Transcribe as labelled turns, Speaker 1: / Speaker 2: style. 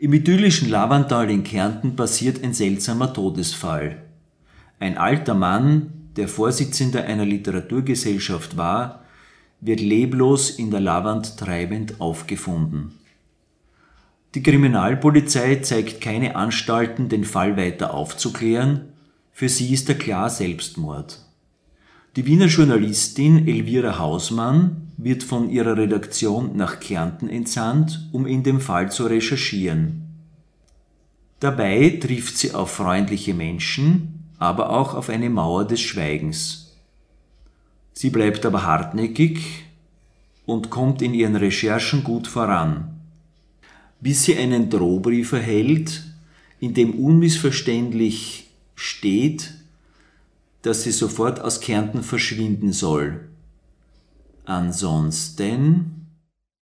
Speaker 1: Im idyllischen Lavanttal in Kärnten passiert ein seltsamer Todesfall. Ein alter Mann, der Vorsitzender einer Literaturgesellschaft war, wird leblos in der Lavand treibend aufgefunden. Die Kriminalpolizei zeigt keine Anstalten, den Fall weiter aufzuklären. Für sie ist er klar Selbstmord. Die Wiener Journalistin Elvira Hausmann wird von ihrer Redaktion nach Kärnten entsandt, um in dem Fall zu recherchieren. Dabei trifft sie auf freundliche Menschen, aber auch auf eine Mauer des Schweigens. Sie bleibt aber hartnäckig und kommt in ihren Recherchen gut voran, bis sie einen Drohbrief erhält, in dem unmissverständlich steht, dass sie sofort aus Kärnten verschwinden soll. Ansonsten